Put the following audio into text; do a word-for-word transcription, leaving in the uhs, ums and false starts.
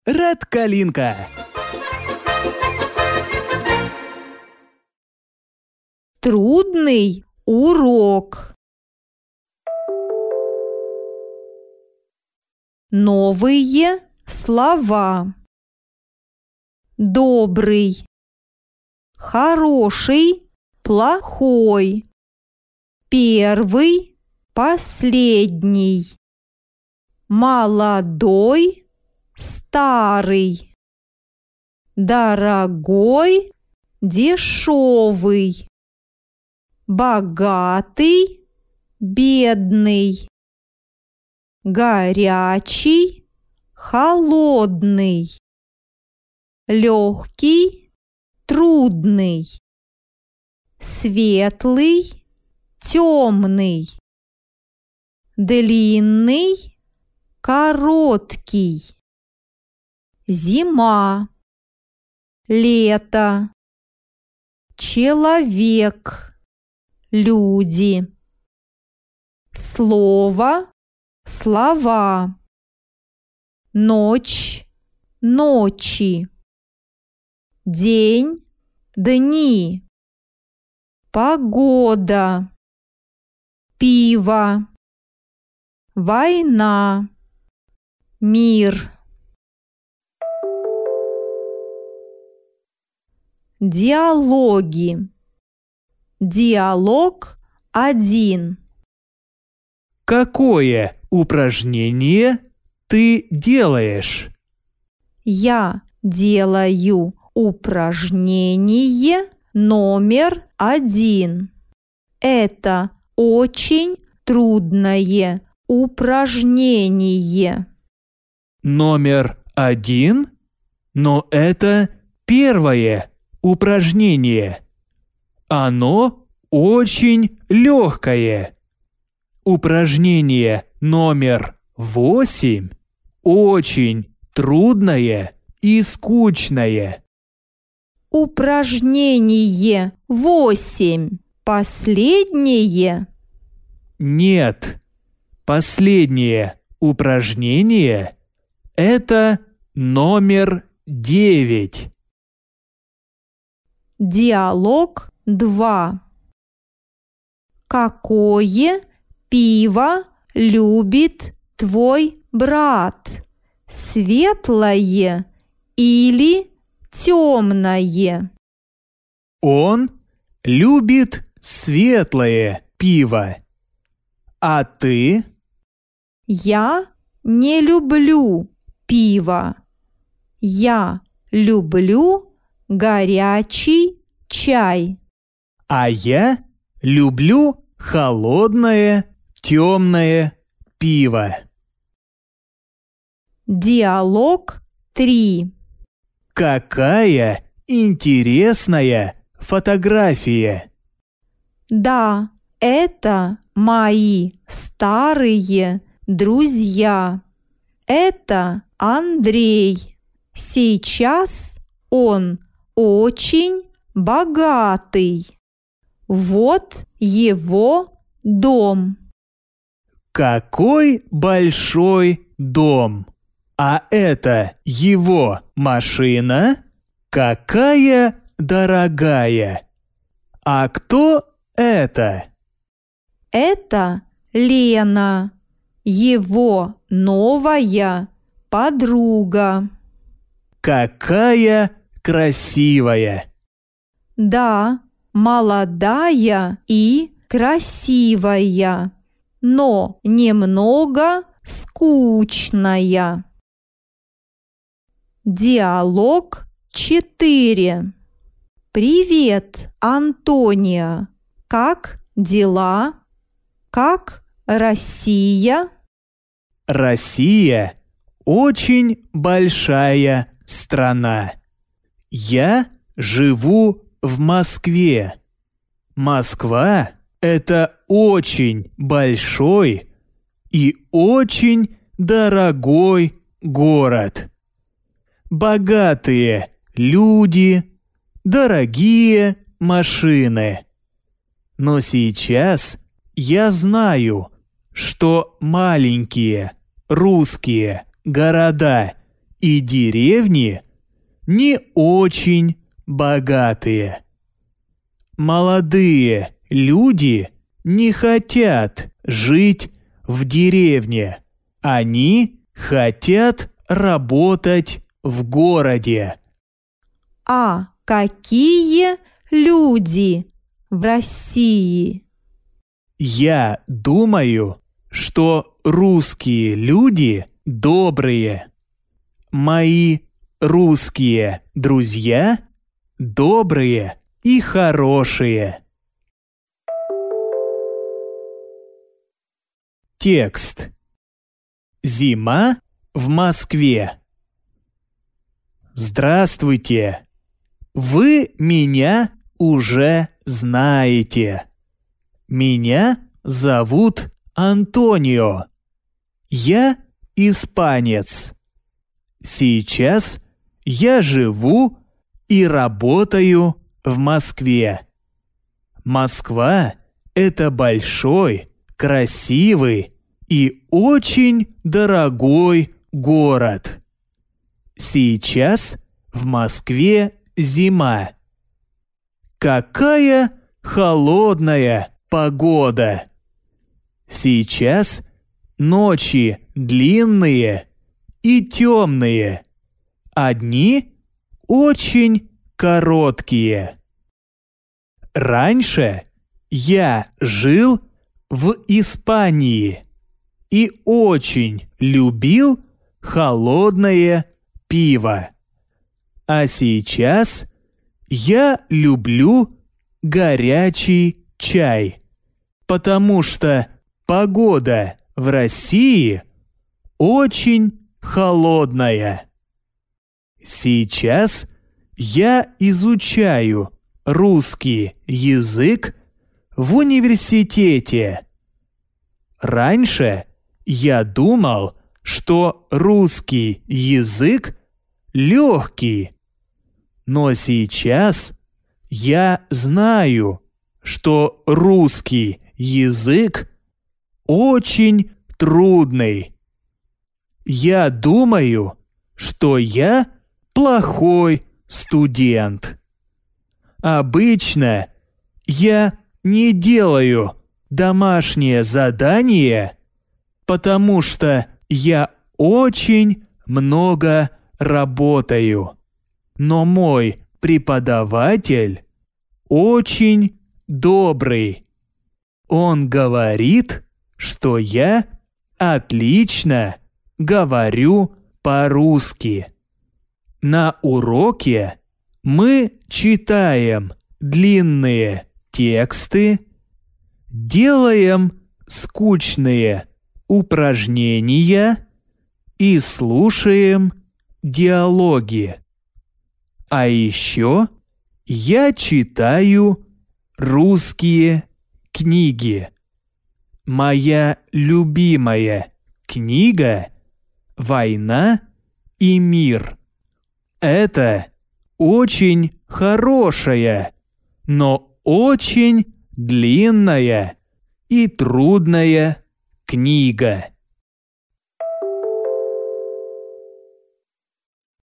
Редкалинка. Трудный урок. Новые слова. Добрый, хороший, плохой, первый, последний, молодой, старый, дорогой, дешевый, богатый, бедный, горячий, холодный, легкий, трудный, светлый, темный, длинный, короткий, зима, лето, человек, люди, слово, слова, ночь, ночи, день, дни, погода, пиво, война, мир. Диалоги. Диалог один. Какое упражнение ты делаешь? Я делаю упражнение номер один. Это очень трудное упражнение. Номер один? Но это первое упражнение. Оно очень легкое. Упражнение номер восемь очень трудное и скучное. Упражнение восемь последнее? Нет. Последнее упражнение – это номер девять. Диалог два. Какое пиво любит твой брат? Светлое или темное? Он любит светлое пиво. А ты? Я не люблю пиво. Я люблю горячий чай. А я люблю холодное, темное пиво. Диалог три. Какая интересная фотография! Да, это мои старые друзья. Это Андрей. Сейчас он очень богатый. Вот его дом. Какой большой дом! А это его машина? Какая дорогая! А кто это? Это Лена, его новая подруга. Какая красивая! Да, молодая и красивая, но немного скучная. Диалог четыре. Привет, Антония. Как дела? Как Россия? Россия очень большая страна. Я живу в Москве. Москва – это очень большой и очень дорогой город. Богатые люди, дорогие машины. Но сейчас я знаю, что маленькие русские города и деревни не очень богатые. Молодые люди не хотят жить в деревне. Они хотят работать в городе. А какие люди в России? Я думаю, что русские люди добрые. Мои русские друзья добрые и хорошие. Текст. Зима в Москве. Здравствуйте! Вы меня уже знаете. Меня зовут Антонио. Я испанец. Сейчас я живу и работаю в Москве. Москва – это большой, красивый и очень дорогой город. Сейчас в Москве зима. Какая холодная погода! Сейчас ночи длинные и темные, а дни очень короткие. Раньше я жил в Испании и очень любил холодное пиво. А сейчас я люблю горячий чай, потому что погода в России очень холодная. Сейчас я изучаю русский язык в университете. Раньше я думал, что русский язык легкий, но сейчас я знаю, что русский язык очень трудный. Я думаю, что я плохой студент. Обычно я не делаю домашнее задание, потому что я очень много работаю. Но мой преподаватель очень добрый. Он говорит, что я отлично говорю по-русски. На уроке мы читаем длинные тексты, делаем скучные упражнения и слушаем диалоги. А еще я читаю русские книги. Моя любимая книга «Война и мир». Это очень хорошая, но очень длинная и трудная книга.